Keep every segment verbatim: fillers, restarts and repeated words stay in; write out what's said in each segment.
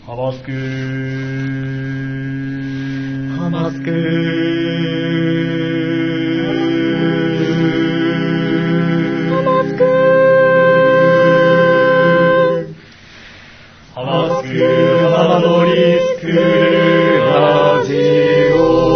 ハマスクーハマスクーハマスクーハマスクーハマドリスクーラジオ。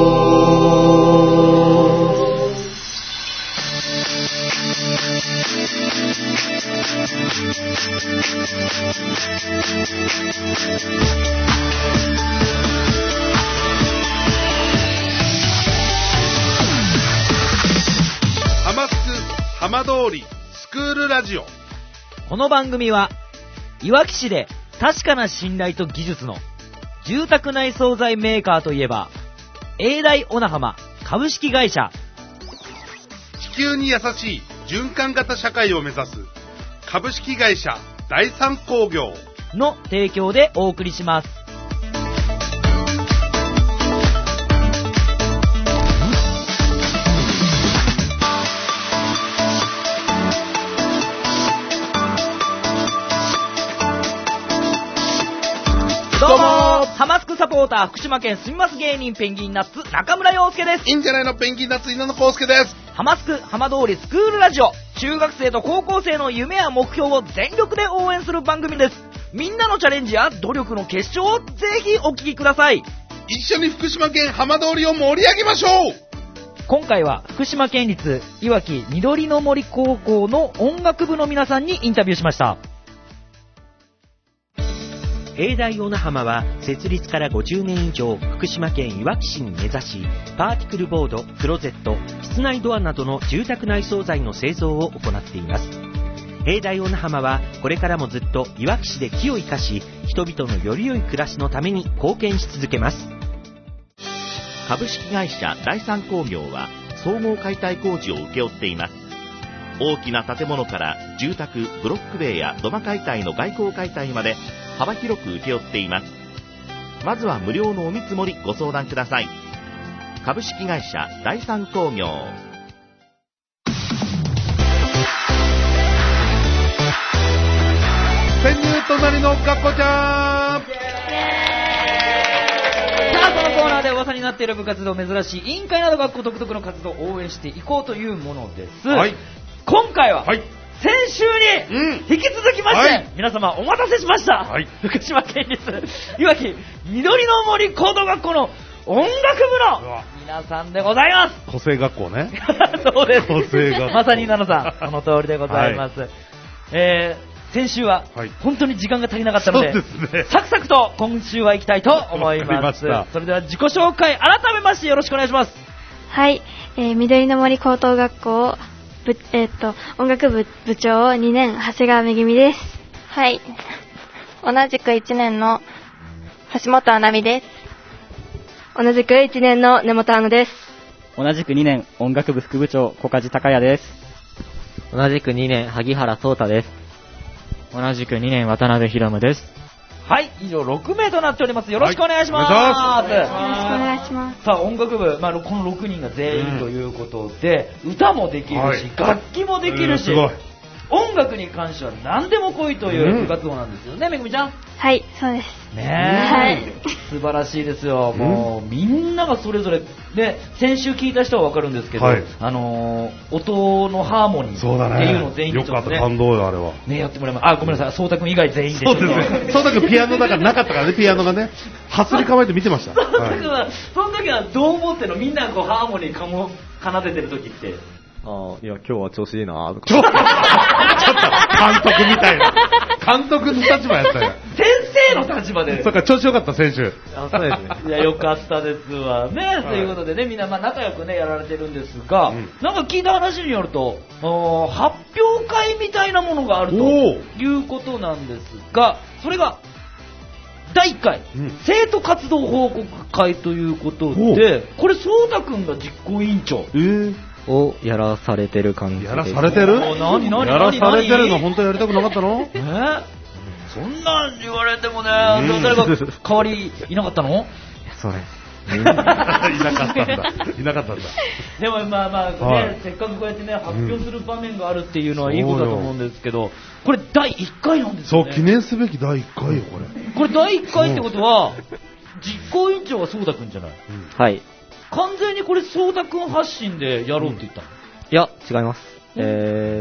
ハマスク浜通りスクールラジオ。 この番組はいわき市で確かな信頼と技術の住宅内装材メーカーといえば永大小名浜株式会社、 地球に優しい循環型社会を目指す株式会社第三工業の提供でお送りします。どうもー、ハマスクサポーター福島県すみます芸人ペンギンナッツ中村陽介です。 いいんじゃないのペンギンナッツ稲野康介です。 ハマスク浜通りスクールラジオ、中学生と高校生の夢や目標を全力で応援する番組です。みんなのチャレンジや努力の結晶をぜひお聞きください。 一緒に福島県浜通りを盛り上げましょう。 今回は福島県立いわき緑の森高校の音楽部の皆さんにインタビューしました。 永大小名浜は設立からごじゅうねん以上、福島県いわき市に根ざし、パーティクルボード、クローゼット、室内ドアなどの住宅内装材の製造を行っています。永大小名浜はこれからもずっといわき市で木を生かし、人々のより良い暮らしのために貢献し続けます。株式会社第三工業は総合解体工事を請け負っています。大きな建物から住宅、ブロック塀や土間解体の外構解体まで幅広く請け負っています。まずは無料のお見積もりご相談ください。株式会社第三工業。 潜入隣の学校ちゃん。 さあ、このコーナーで噂になっている部活動、珍しい委員会など学校独特の活動を応援していこうというものです。 はい、 今回は、はい、先週に引き続きまして、うん、皆様お待たせしました、はい、福島県立いわき緑の森高等学校の音楽部の皆さんでございます。 個性学校ね。 そうです。 個性学校。 まさに稲野さん、その通りでございます。はい、えー、先週は本当に時間が足りなかったので、はい、そうですね、サクサクと今週は行きたいと思います。それでは自己紹介改めましてよろしくお願いします。 はい、えー、緑の森高等学校ぶ、えー、っと音楽部部長にねん長谷川めぐみです。 はい、同じくいちねんの橋本あなみです。 同じくいちねんの根本あぬです。 同じくにねん音楽部副部長小梶隆也です。 同じくにねん萩原壮太です。 同じくにねん渡辺博夢です。 はい、以上ろくめいとなっております。よろしくお願いします。はい、 よろしくお願いします。 さあ、音楽部、まあ、このろくにんが全員ということで、うん、歌もできるし、はい、楽器もできるし、音楽に関しては何でも来いという部活動なんですよね、うん、めぐみちゃん。 はい、そうです。 ねえ、はい、素晴らしいですよ。もう、うん、みんながそれぞれで、先週聞いた人は分かるんですけど、はい、あのー、音のハーモニーっていうのを全員でちょっとね、 よかった、感動よあれはね、やってもらいます。あ、ごめんなさい、そうたくん以外全員で。 そうですね。そうたくんピアノだからなかったからね、ピアノがね、はすり構えて見てました。 そうたくんは、その時はどう思ってんの？みんながこうハーモニーかも奏でてる時って。 ああ、いや、今日は調子いいなーとか。 ちょっと、監督みたいな。監督の立場やったよ。 先生の立場で。 そっか、調子よかった、選手。 あ、そうですね。 いや、よかったですわ。ね、はい、ということでね、みんな、まあ、仲良くね、やられてるんですが、うん、なんか聞いた話によると、発表会みたいなものがあるということなんですが、それが、だいいっかい、うん、生徒活動報告会ということで、これ、そうたくんが実行委員長。 えーをやらされてる感じです。 やらされてる？ 何何やらされてるの本当にやりたくなかったの？ えー、そんなん言われてもね、誰か代わりいなかったの？いや、 それいなかったんだ。いなかったんだ。 でもまあまあね、はい、せっかくこうやってね、発表する場面があるっていうのはいいことだと思うんですけど、これだいいっかいなんですよね。 そう、記念すべきだいいっかいよ、これ。 これだいいっかいってことは、実行委員長はそうたくんじゃない、うん、 はい。 完全にこれそうたくん発信でやろうって言ったの、 うん、いや、違います。え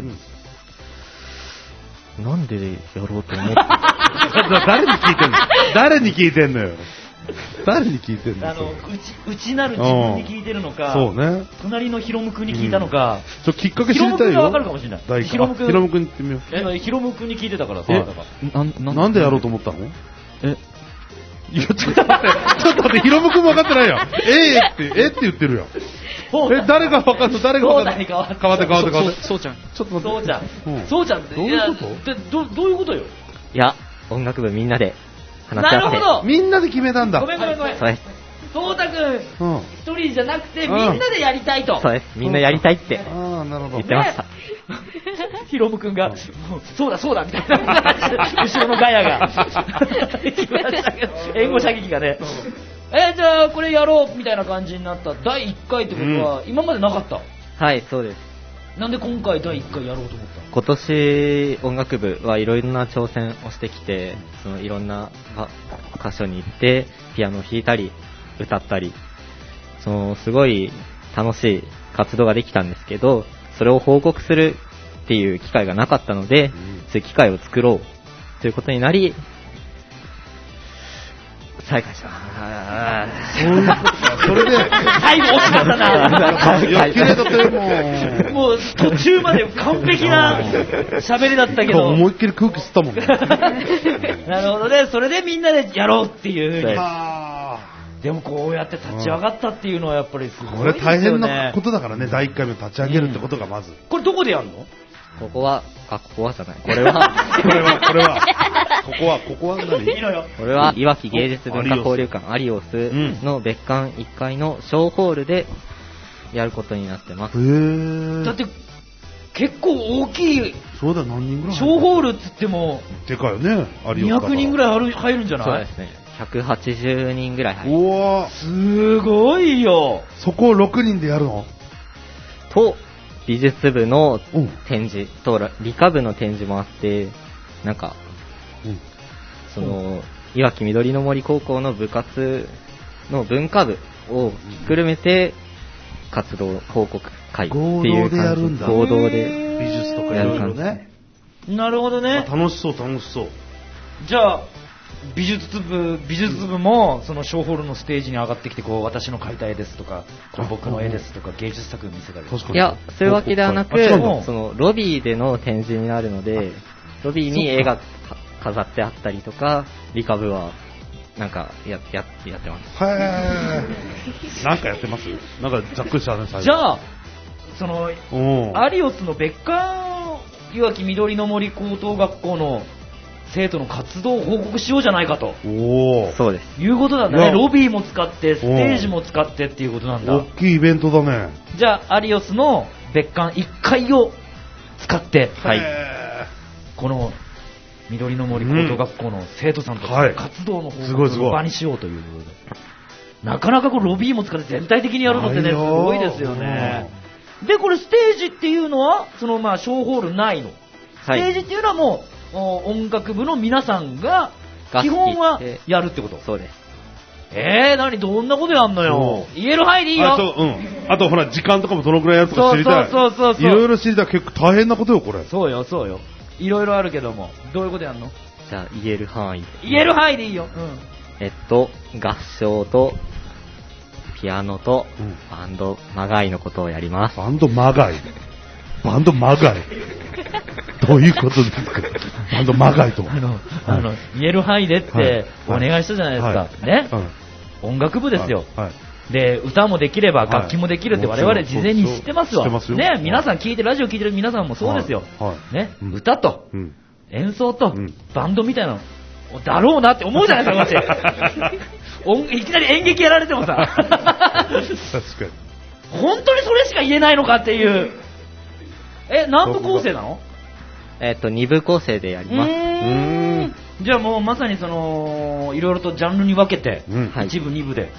ー、うん、なんでやろうと思って誰に聞いてんの誰に聞いてんのよ。誰に聞いてんの。 あの、うち、内なる自分に聞いてるのか、 そうね。 隣のヒロムくんに聞いたのか、 うん、ちょきっかけ知りたいよ。 ヒロムくんがわかるかもしれない。 ヒロムくん。ヒロムくんってみよう。 え、ヒロムくんに聞いてたからさ。 な、な、なんでやろうと思ったの？え、いや、ちょっと待って、ちょっと待って、ヒロムくんも分かってないよ。ええって、えって言ってるよ。え、誰が分かんの？誰が分かんの？変わって変わって変わって。 そうちゃん。 ちょっと待って。 そうちゃん。そうちゃんって。 どういうこと？ ど、どういうことよ？ いや、音楽部みんなで話し合って。 なるほど。 みんなで決めたんだ。 ごめんごめんごめん。 そうです。 そうたくん、一人じゃなくてみんなでやりたいと。 そうです。みんなやりたいってああ、なるほど。 言ってました。 ヒロムくんが、そうだそうだみたいな後ろのガヤが来ましたけど、援護射撃がね。えー、じゃあこれやろうみたいな感じになっただいいっかいってことは、今までなかった？ はい、そうです。 なんで今回だいいっかいやろうと思ったの？ 今年音楽部はいろいろな挑戦をしてきて、そのいろんな箇所に行ってピアノを弾いたり歌ったり、そのすごい楽しい活動ができたんですけど、それを報告するっていう機会がなかったので、うん、そういう機会を作ろうということになり再開します。そういうことか。それで最後惜しかったな。 いや、綺麗だったよ、もう。 もう途中まで完璧な喋りだったけど。 思いっきり空気吸ったもんね。 なるほどね。それでみんなでやろうっていう風に。でもこうやって立ち上がったっていうのはやっぱりすごいですよね。 これ大変なことだからね、だいいっかいめ立ち上げるってことがまず。うん、 これどこでやるの？ ここは、あ、ここはじゃない。これは、 これは、これは、ここは、ここは何？ いいのよ。 これは、いわき芸術文化交流館アリオスの別館いっかいの小ホールでやることになってます。 へー。 だって、結構大きい。 そうだ、何人ぐらい？ 小ホールっつっても、 でかいよね、アリオス。 にひゃくにんぐらい入るんじゃない？ そうですね。ひゃくはちじゅうにんぐらい入る。 うわー。 すごいよ。 そこをろくにんでやるの？ と、美術部の展示と理科部の展示もあって、なんか、うん、その、いわき緑の森高校の部活の文化部をひっくるめて活動報告会っていう感じ。合同で美術とかやる感じね。 なるほどね。 楽しそう楽しそう。 じゃあ美術部美術部もその小ホールのステージに上がってきて、こう私の描いた絵ですとか、これ僕の絵ですとか芸術作品見せたり。 いや、そういうわけではなく、そのロビーでの展示になるので、ロビーに絵が飾ってあったりとか、理科部はなんかやややってます。 へー。なんかやってます？なんかざっくりしたね。 じゃあそのアリオスの別館いわき緑の森高等学校の生徒の活動を報告しようじゃないかと。 おー、 そうです。 いうことなんだね。ロビーも使ってステージも使ってっていうことなんだ。 大きいイベントだね。 じゃあアリオスの別館いっかいを使って、 はい、 この緑の森高等学校の生徒さんとの活動の報告の場にしようということで、なかなかこうロビーも使って全体的にやるのってね、すごいですよね。でこれステージっていうのはそのまあ小ホールないの。ステージっていうのはもう音楽部の皆さんが基本はやるってこと？ そうです。 えー、何どんなことやんのよ。言える範囲でいいよ。 あと、うん。あとほら時間とかもどのくらいやるとか知りたい。 そうそうそうそう。 いろいろ知りたい。結構大変なことよこれ。 そうよそうよ。いろいろあるけども、どういうことやんの？ じゃあ言える範囲。 言える範囲でいいよ。うん。 えっと合唱とピアノとバンドマガイのことをやります。 バンドマガイ。バンドマガイ。どういうことですか？バンドマガイとは。 あの、あの、言える範囲でってお願いしたじゃないですか。はい、ね、はい、音楽部ですよ。はい、で、歌もできれば楽器もできるって我々事前に知ってますわ。知ってますよ。ね、皆さん聞いて、ラジオ聞いてる皆さんもそうですよ。はい、ね、うん、歌と、うん、演奏と、うん、バンドみたいなのだろうなって思うじゃないですか、こっち。いきなり演劇やられてもさ。確かに。本当にそれしか言えないのかっていう。え、何部構成なの？ えっと、に部構成でやります。うーん。じゃあもうまさにその、いろいろとジャンルに分けて、うん、いち部、に部で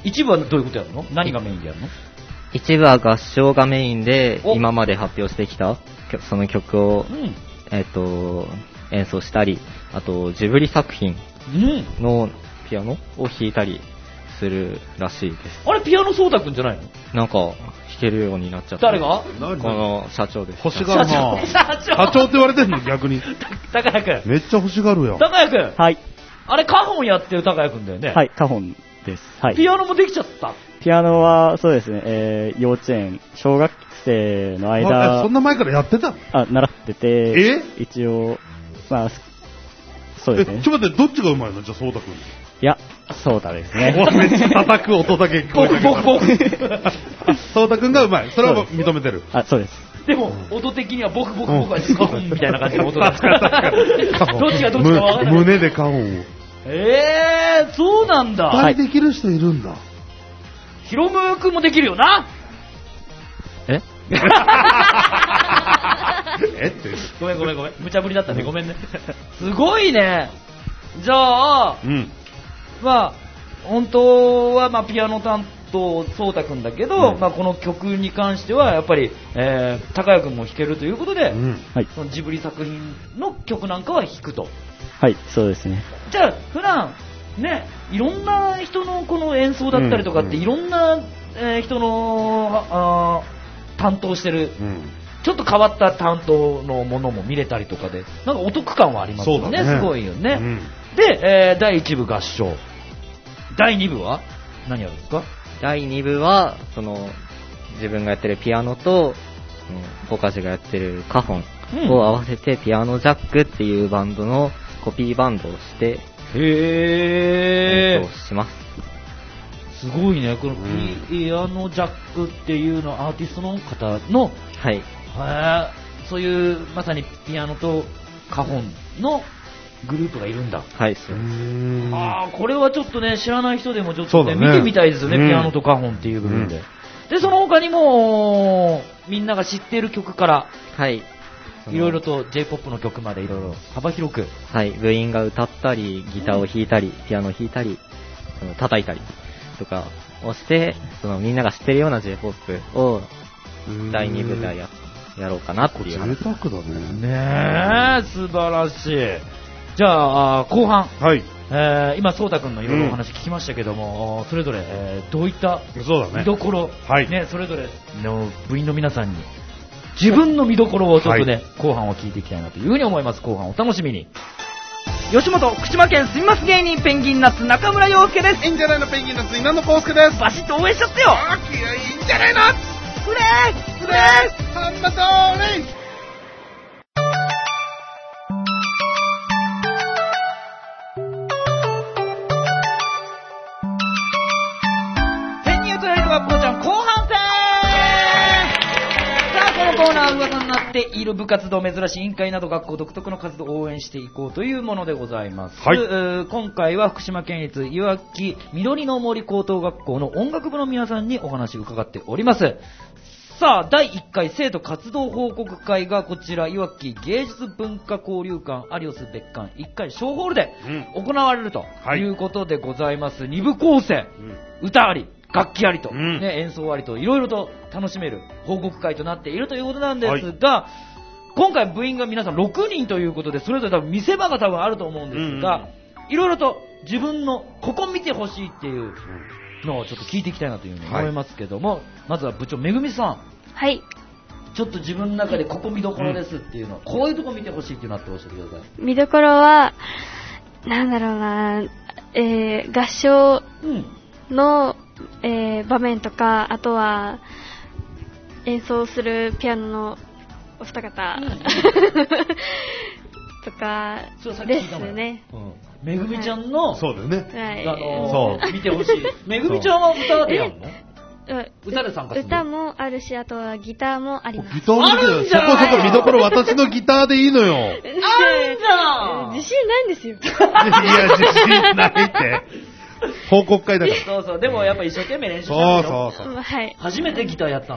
一部はどういうことやるの？何がメインでやるの？ 一部は合唱がメインで、今まで発表してきたその曲を、うん、えっと、演奏したり、あとジブリ作品のピアノを弾いたりするらしいです。 あれピアノそうたくんじゃないの？ なんか弾けるようになっちゃった。 誰が？ この社長です。 欲しがるな。社長。社長って言われてんの逆に。 高谷くん。 めっちゃ欲しがるよ。 高谷くん。 はい。 あれカホンやってる高谷くんだよね。 はい、カホンです。はい。 ピアノもできちゃった？ ピアノはそうですね、えー、幼稚園、小学生の間、 そんな前からやってた？ あ、習ってて、 え？ 一応、まあ、そうですね。 え、ちょっと待って、どっちがうまいの？じゃあ、そうたくん。 いや、そうたですね。 めっちゃ叩く音だけ聞こえたけど。僕、僕、僕。そうたくんがうまい。それは認めてる。 あ、そうです。 でも、音的には僕、僕、僕はカホンみたいな感じの音だから。どっちがどっちか分からない。 胸でカホンを。 えー、そうなんだ。 はい、できる人いるんだ。 ヒロムくんもできるよな。 ええってごめんごめんごめん無茶ぶりだったね、ごめんね。すごいね。じゃあ、うん、まあ本当はまあピアノ担当そうたくんだけど、うん、まあこの曲に関してはやっぱり、えー、高谷くんも弾けるということで、うん、そのジブリ作品の曲なんかは弾くと。 はい、そうですね。 じゃあ普段ね、いろんな人のこの演奏だったりとかって、うん、いろんな、えー、人のあ担当してる、うん、ちょっと変わった担当のものも見れたりとかで、なんかお得感はありますよ ね, ねすごいよね、うん、で、えー、だいいち部合唱、だいに部は何やるんですか？ だいに部はその自分がやってるピアノとポカジがやってるカホンを合わせて、ピアノジャックっていうバンドのコピーバンドをしてへ演奏します。 すごいね。このピアノジャックっていうのはアーティストの方の、 はい、 そういうまさにピアノとカホンのグループがいるんだ。 はい、そうです。 ああ、これはちょっとね、知らない人でもちょっとね、ね見てみたいですよね、ピアノとカホンっていう部分で。で、その他にもみんなが知っている曲から、 はい。 いろいろと J-ポップ の曲までいろいろ幅広く、 はい、部員が歌ったりギターを弾いたり、うん、ピアノを弾いたり叩いたりとかをして、そのみんなが知ってるような J-ポップ をだいに部でや, やろうかなっていう話。 贅沢だね。 ねえ、素晴らしい。じゃあ後半、 はい、 えー、今そうたくんのいろいろお話聞きましたけども、うん、それぞれ、えー、どういった見どころ、 はい、 ね、それぞれの部員の皆さんに自分の見どころをちょっとね、はい、後半を聞いていきたいなというふうに思います。後半お楽しみに。吉本福島県すみます芸人ペンギンナッツ中村陽介です。 いいんじゃないのペンギンナッツ稲野康介です。 バシッと応援しちゃってよ。 あー、いいんじゃないのうれーうれーハンバトーレイ。 コーナー噂になっている部活動、珍しい委員会など学校独特の活動を応援していこうというものでございます、 はい、 今回は福島県立いわき緑の森高等学校の音楽部の皆さんにお話を伺っております。さあ、だいいっかい生徒活動報告会がこちらいわき芸術文化交流館アリオス別館いっかい小ホールで行われるということでございます、はい、に部構成、うん、歌あり楽器ありと、うんね、演奏ありといろいろと楽しめる報告会となっているということなんですが、はい、今回部員が皆さんろくにんということで、それぞれ多分見せ場が多分あると思うんですが、いろいろと自分のここ見てほしいっていうのをちょっと聞いていきたいなというふうに思いますけども、はい、まずは部長めぐみさん、 はい、 ちょっと自分の中でここ見どころですっていうの、うん、こういうとこ見てほしいっていうのを教えてください。 見どころはなんだろうな、えー、合唱の、うんえー、場面とか、あとは演奏するピアノのお二方、うん、とかですね、 うん、めぐみちゃんの、 そうだよね、 はいあのー、そう見てほしい。めぐみちゃんは歌でやるの？歌で参加するの？ 歌もあるし、あとはギターもあります。 ギターもあるんじゃない？そこそこ見どころ私のギターでいいのよ。あるじゃん。自信ないんですよ。 いや自信ないって。報告会だから。 そうそう、でもやっぱ一生懸命練習したんだよ。 そうそうそう。 はい。 初めてギターやったの？ い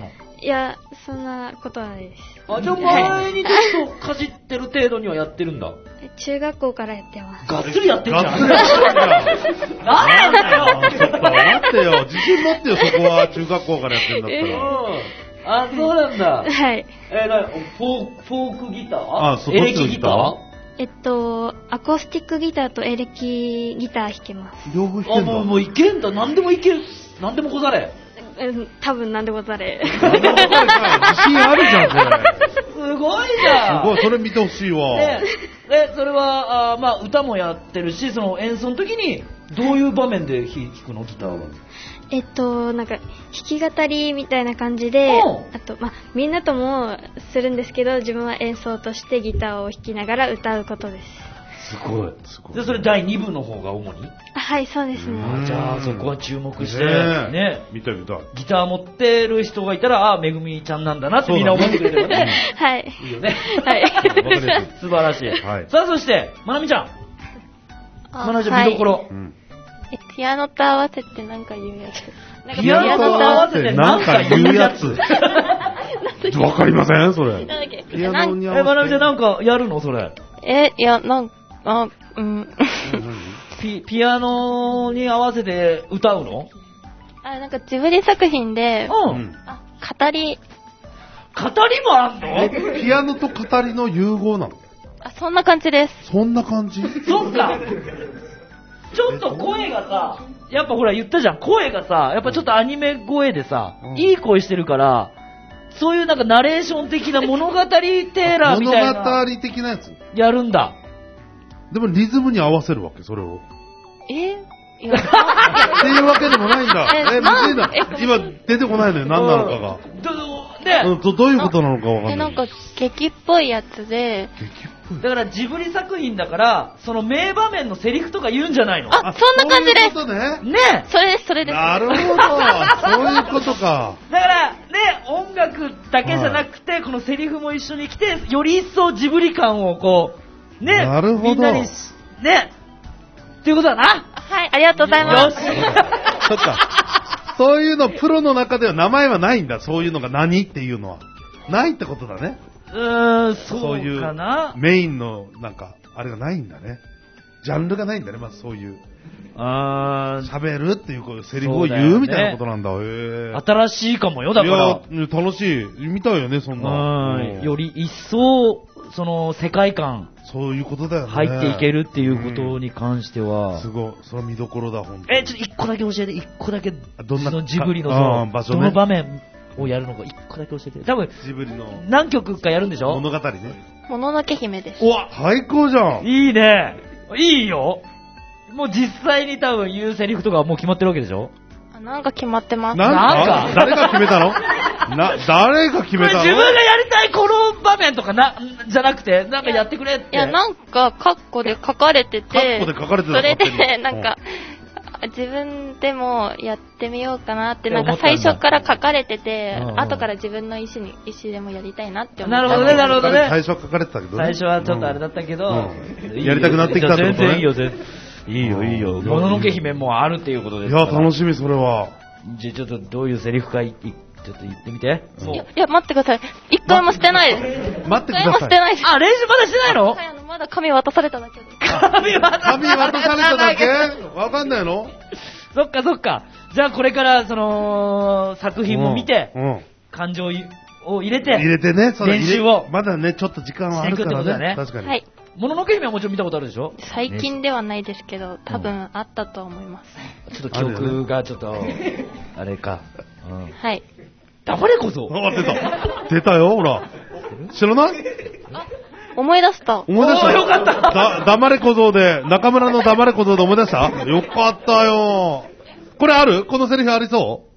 いや、そんなことはないです。 あ、じゃあ前にちょっとかじってる程度にはやってるんだ。 中学校からやってます。 がっつりやってんじゃん。 がっつりやってんじゃん。 なんだよ。 ちょっと待ってよ。自信持ってよ、そこは中学校からやってるんだったら。 あ、そうなんだ。 はい。 え、な、フォーク、フォークギター？ あ、そう、 エレキギター？ えっと、アコースティックギターとエレキギター弾けます。 両方弾けんだ。 あ、もう、もういけんだ。何でもいける。何でもこざれ。 うん、多分何でもざれ。 自信あるじゃん、これ。 すごいじゃん。 すごい、それ見てほしいわ。 ね、え、それは、あ、まあ、歌もやってるし、その演奏の時に、どういう場面で弾くの、ギターは。 えっと、なんか、弾き語りみたいな感じで、あと、まあ、みんなともするんですけど、自分は演奏としてギターを弾きながら歌うことです。 すごい。すごい。で、それだいに部の方が主に？ はい、そうですね。 じゃあ、そこは注目して、 ね。 ね。 見たい見たい。 ギター持ってる人がいたら、あ、めぐみちゃんなんだなってみんな思ってくれてるね。 はい。 いいよね。 はい。 素晴らしい。はい。さあ、そして、まなみちゃん。まなみちゃん見どころ。 え、ピアノと合わせてなんか言うやつ。 ピアノと合わせてなんか言うやつ。わかりませんそれ。 なんだっけピアノに合わせて。 え、まなみちゃんなんかやるのそれ。 え、いや、なんか、あ、うん。 ピ、ピアノに合わせて歌うの？ あ、なんかジブリ作品で、 うん。 あ、語り。 語りもあんの？ え、ピアノと語りの融合なの？ あ、そんな感じです。 そんな感じ？ そっか。ちょっと声がさ、やっぱほら言ったじゃん、声がさ、やっぱちょっとアニメ声でさ、うん、いい声してるから、そういうなんかナレーション的な物語テーラーみたいな。 物語的なやつやるんだ。 でもリズムに合わせるわけ、それを。 えいやっていうわけでもないんだ。え、むずいな。今出てこないのよ、何なのかが。 ど、 ね、ど、どういうことなのかわかんない。 え、なんか劇っぽいやつで。 劇っぽい。 だからジブリ作品だから、その名場面のセリフとか言うんじゃないの？ あ、そんな感じです。 そういうことね。 ねそれです、それです。 なるほど。そういうことか。 だから、ね、音楽だけじゃなくて、はい、このセリフも一緒に来て、より一層ジブリ感をこう、ね、 なるほど。 みんなに、ね、っていうことだな。 はい、ありがとうございます。 よし。そっか。そういうの、プロの中では名前はないんだ。そういうのが何っていうのは。ないってことだね。 うーん、そうかな。 そういうメインの、なんか、あれがないんだね。ジャンルがないんだね、まずそういう。あー。喋るっていう、こうセリフを言うみたいなことなんだ。へー。 新しいかもよ、だから。 いや、楽しい。見たいよね、そんな。 うん。より一層、その、世界観。 そういうことだよね。 入っていけるっていうことに関しては。 うん、すごい。それは見どころだ、ほんとに。 え、ちょっと一個だけ教えて、一個だけ。 どんなジブリのそ場所ね。 どの場面をやるのか、一個だけ教えて。多分、 ジブリの。 何曲かやるんでしょ？ 物語ね。 もののけ姫です。 うわ、最高じゃん。 いいね。いいよ。もう実際に多分言うセリフとかはもう決まってるわけでしょ？ あ、なんか決まってます。 なんか誰が決めたの？な、誰が決めたの？ 自分がやりたいこの場面とかな、じゃなくて、なんかやってくれって。 いや、なんか、カッコで書かれてて、 カッコで書かれてたそれで、なんか、自分でもやってみようかなって、なんか最初から書かれてて、後から自分の意思に、意思でもやりたいなって思った。 なるほどね、なるほどね。 最初は書かれてたけどね。 最初はちょっとあれだったけど、 やりたくなってきたってことね。 全然いいよ、全然。いいよ、いいよ。もののけ姫もあるっていうことですから。 いや、楽しみ、それは。 じゃ、ちょっとどういうセリフか、ちょっと言ってみて。 いや、いや待ってください。一回もしてないです。待ってください。一回もしてないです。 あ、練習まだしてないの？ はい、あの、まだ紙渡されただけで。 紙渡されただけ？ 紙渡されただけ？わかんないの？ そっかそっか。じゃあこれからその作品も見て、うんうん、感情を入れて、 入れてね、 練習をまだねちょっと時間はあるからね。 ね、 確かに。 はい。 もののけ姫はもちろん見たことあるでしょ？ 最近ではないですけど、多分あったと思います。 うん、ちょっと記憶がちょっとあれか。 うん、はい。 黙れこそ。 あ、出た。出たよ、ほら。知らない？ 思い出した。 思い出した。 よかった。 だ、黙れ小僧で、中村の黙れ小僧で思い出した？よかったよ。これある？このセリフありそう？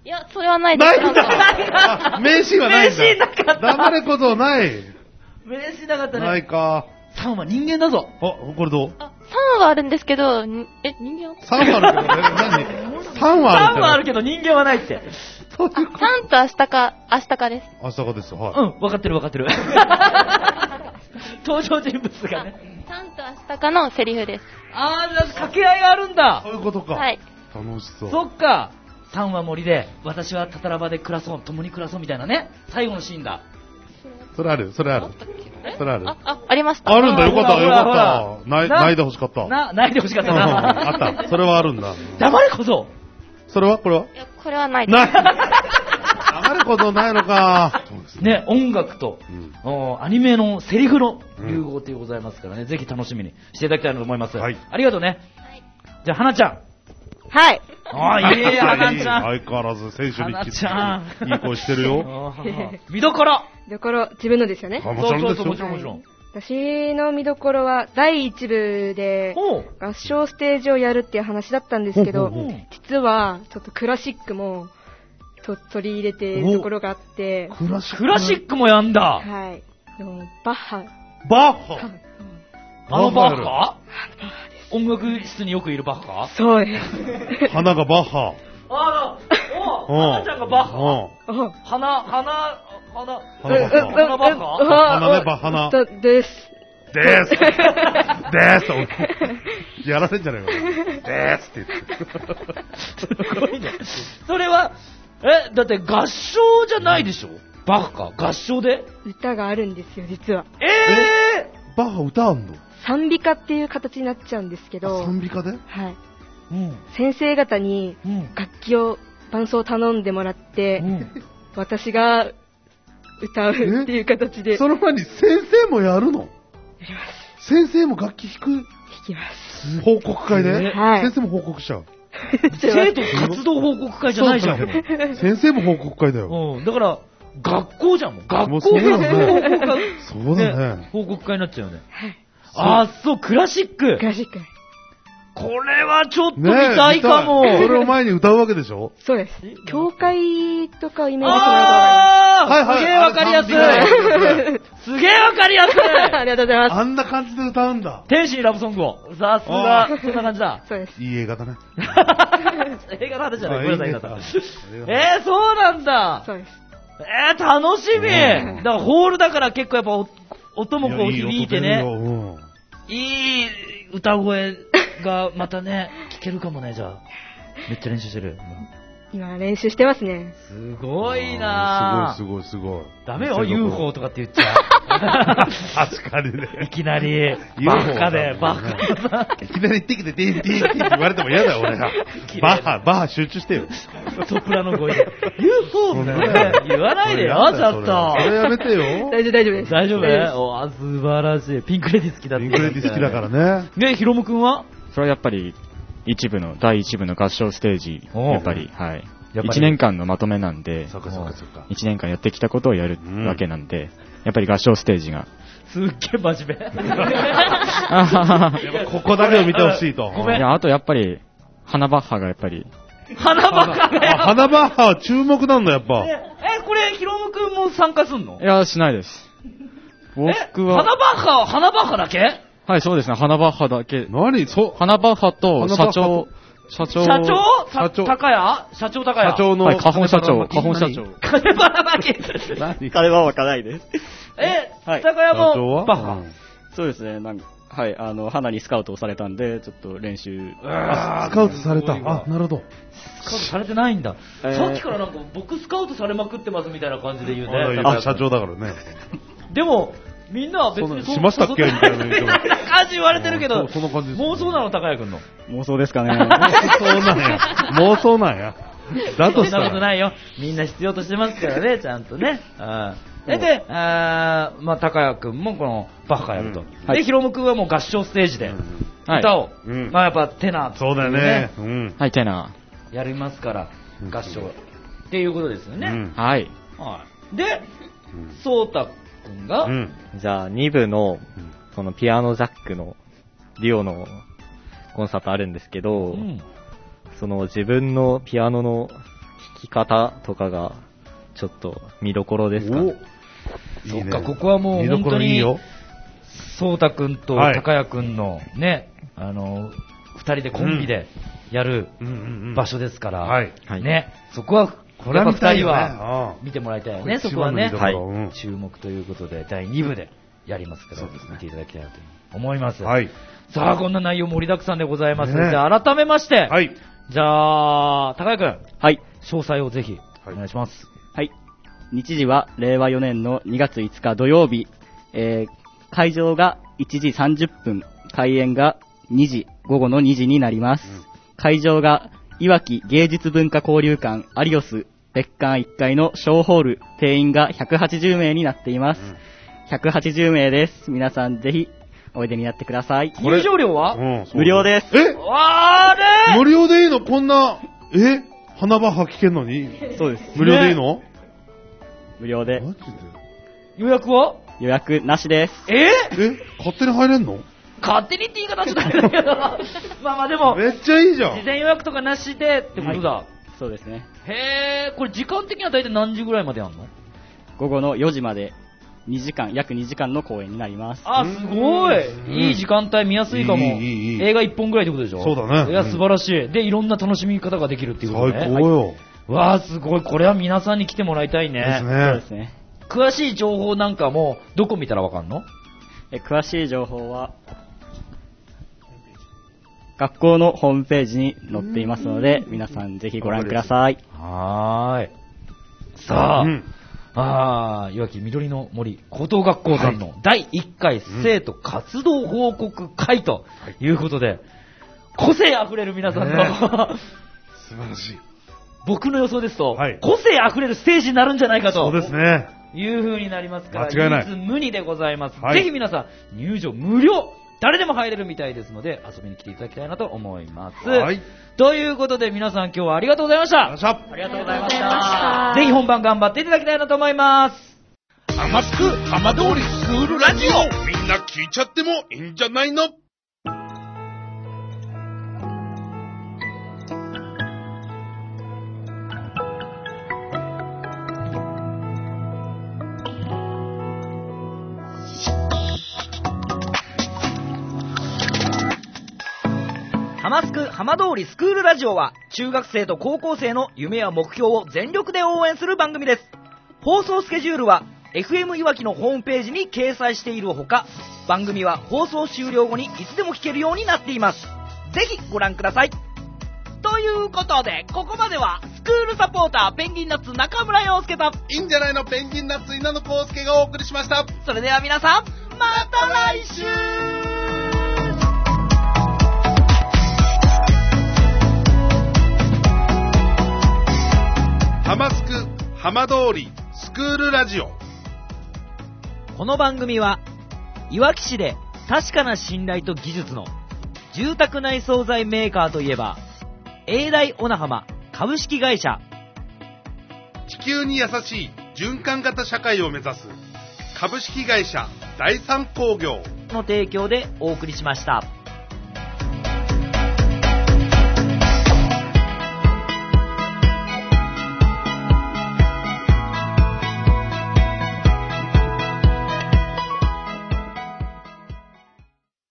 いや、それはないです。 ないんだ。名シーンはないんだ。 名シーンなかった。 黙れ小僧ない。 名シーンなかったね。 ないか。 さんは人間だぞ。 あ、これどう？ あ、さんはあるんですけど、え、人間は？ さんはあるけど、何？さんはある。 さんはあるけど人間はないって。 さんと明日か、明日かです。 明日かです、はい。 うん、分かってる分かってる。登場人物がね。 さんと明日かのセリフです。 あー、掛け合いがあるんだ。 そういうことか。 はい。 楽しそう。 そっか。 さんは森で、私はタタラバで暮らそう、共に暮らそうみたいなね、最後のシーンだ。 それあるそれあるそれあるあ、あ、ありました。 あるんだ、よかった、 ほらよほらかった。ない、ないで欲しかった。 な、ないで欲しかったな。 あった。それはあるんだ。 黙れこそ。 それはこれはいや、これはないです。 ない。黙れことないのか。 ね、音楽と、おアニメのセリフの融合というございますからね、ぜひ楽しみにしていただきたいと思います。 はいありがとうね。じゃあ、花ちゃん。 はい。 ああ、いいや、花ちゃん。 相変わらず選手に花ちゃん。 いい声してるよ。 見どころ。 見どころ、自分のですよね。 あ、もちろんですよ。 もちろんもちろん。 私の見どころは、だいいち部で、合唱ステージをやるっていう話だったんですけど、実は、ちょっとクラシックも、と取り入れているところがあって、 クラシッククラシックもやんだ。 はい。バッハ。 バッハあのバッハ音楽室によくいるバッハそうです。 花がバッハ。 あの、お花ちゃんがバッハ花、花、花、 花バッハ花バッハ花ねば花。 です。 です。ですやらせんじゃないか。ですって言って。 すごいね。それは、え、だって合唱じゃないでしょ、バッハ合唱で歌があるんですよ、実は。 えー、 バッハ歌あんの？ 賛美歌っていう形になっちゃうんですけど。 賛美歌で？ はい。 うん、 先生方に楽器を、伴奏を頼んでもらって、うん、私が歌うっていう形で。 その前に先生もやるの？やります。 先生も楽器弾く？ 弾きます。 報告会で、 えー、はい。 先生も報告しちゃう。 生徒活動報告会じゃないじゃん。 先生も報告会だよ。 うん、だから、学校じゃん、もう。学校そうだね。 そうだね。 報告会になっちゃうよね。あー、そう、クラシック。 クラシック。 これはちょっと見たいかも。 それを前に歌うわけでしょ？ そうです。教会とかイメージしてもらえた方がいい。 すげえわかりやすい。すげえわかりやすい。 ありがとうございます。 あんな感じで歌うんだ。 天使にラブソングを。さすが、そんな感じだ。 そうです。 いい映画だね。 映画の話じゃない。ごめんなさい、皆さん。えー、そうなんだ。 そうです。 えー、楽しみ。だからホールだから結構やっぱ音もこう響いてね。いい歌声がまたね、聞けるかもね、じゃあ。めっちゃ練習してる。 今練習してますね。 すごいなぁ。 すごいすごいすごい。 ダメよ、ユーフォー とかって言っちゃう。 確かにね。 いきなり、バッカで、バッカいきなり行ってきて、てんてんって言われても嫌だよ、俺が。バッハ、バッハ集中してよ。 ソプラノ声で。ユーフォー って言わないでよ、ちょっと。 それやめてよ。 大丈夫、大丈夫です。 大丈夫おあ、素晴らしい。ピンクレディ好きだって。 ピンクレディ好きだからね。 ね、ヒロムくんはそれはやっぱり、一部の、だいいち部の合唱ステージ、やっぱり、はい。いちねんかんのまとめなんで、いちねんかんやってきたことをやるわけなんで、やっぱり合唱ステージが。 すっげえ真面目。 ここだけを見てほしいと。 ごめん。 いや、あとやっぱり、花バッハがやっぱり。 花バッハね。 花バッハは注目なんだ、やっぱ。 え、これ、ヒロムくんも参加すんの？ いや、しないです。僕は。 花バッハ、花バッハだけ？ はい、そうですね、花バッハだけ。 何そ花バッハと社長。社長社長社長高谷社長高谷社長の、 はい、花本社長。花本社長。 金ばらまき。 何金ばらまかないです。 え、高谷もバッハ。 そうですね、なんか、はい、あの、花にスカウトをされたんで、ちょっと練習。 あ、スカウトされた。あ、なるほど。 スカウトされてないんだ。さっきからなんか僕スカウトされまくってますみたいな感じで言うね。 あ、社長だからね。 でも、みんなは別にしましたっけみたいな感じ言われてるけど、 その感じ妄想なの、高谷くんの。 妄想ですかね。 妄想なんや。妄想なんや。だとしたら。 そんなことないよ。みんな必要としてますからね、ちゃんとね。で、あまあ、高谷くんもこのバッハやると。で、ヒロムくんはもう合唱ステージで歌を、まあやっぱテナー。 そうだよね。 はい、テナー。やりますから、合唱。っていうことですよね。 はい。 で、そうたが、うん、 じゃあに部のそのピアノジャックのデュオのコンサートあるんですけど、うん、その自分のピアノの弾き方とかがちょっと見どころですかね。 そっか、ここはもう本当にそうたくんと高谷くんのね、はい、あのふたりでコンビでやる場所ですから、うんうんうん、ね、そこはこれはふたりは見てもらいたいよね、そこはね、はい、注目ということでだいに部でやりますから、見ていただきたいなと思います。はい、さあ、こんな内容盛りだくさんでございますので、ね、改めまして、はい、 じゃあ、高谷くん。 はい。 詳細をぜひ、お願いします。 はい。日時はれいわよねんのにがついつか土曜日、えー、会場がいちじさんじゅっぷん、開演がにじ、午後のにじになります。うん、会場が、いわき芸術文化交流館アリオス別館いっかいの小ホール、定員がひゃくはちじゅうめいになっています。うん、ひゃくはちじゅうめいです。皆さんぜひ、おいでになってください。 入場料は、 うん、無料です。 えあれ無料でいいのこんな、え花場吐きけんのにそうです。 無料でいいの、ね、 無料で。 マジで予約は予約なしです。 ええ勝手に入れんの勝手にって言い方ちょっとあれだけど。まあまあでも。 めっちゃいいじゃん。 事前予約とかなしでってことだ。はい、 そうですね。 へー、これ時間的には大体何時ぐらいまでやんの？ 午後のよじまでにじかん、約にじかんの公演になります。 あ、すごい。いい時間帯見やすいかも。いいいいいい映画いっぽんぐらいってことでしょ？ そうだね。 いや、素晴らしい。で、いろんな楽しみ方ができるっていうことね。 最高よ。 はい、わー、すごい。これは皆さんに来てもらいたいね。 ですね。 そうですね。 詳しい情報なんかも、どこ見たらわかんの？ え、詳しい情報は、学校のホームページに載っていますので、皆さんぜひご覧ください。 はーい。さあ、うん、あー、いわき緑の森高等学校さんのだいいっかい生徒活動報告会ということで、個性あふれる皆さんの、ね、 素晴らしい。 僕の予想ですと、はい、個性あふれるステージになるんじゃないかと。 そうですね。 いう風になりますから、 間違いない。 唯一無二でございます。はい、ぜひ皆さん、入場無料誰でも入れるみたいですので、遊びに来ていただきたいなと思います。はい。ということで皆さん今日はありがとうございました。 ありがとうございました。ぜひ本番頑張っていただきたいなと思います。 ハマスク浜通りスクールラジオ、みんな聞いちゃってもいいんじゃないの？ ハマスク浜通りスクールラジオは中学生と高校生の夢や目標を全力で応援する番組です。放送スケジュールは エフエム いわきのホームページに掲載しているほか、番組は放送終了後にいつでも聞けるようになっています。ぜひご覧ください。ということで、ここまではスクールサポーターペンギンナッツ中村陽介と、 いいんじゃないのペンギンナッツ稲野康介がお送りしました。 それでは皆さん、また来週。 ハマスク浜通りスクールラジオ。 この番組はいわき市で確かな信頼と技術の住宅内装材メーカーといえば永大小名浜株式会社、 地球に優しい循環型社会を目指す株式会社第三工業の提供でお送りしました。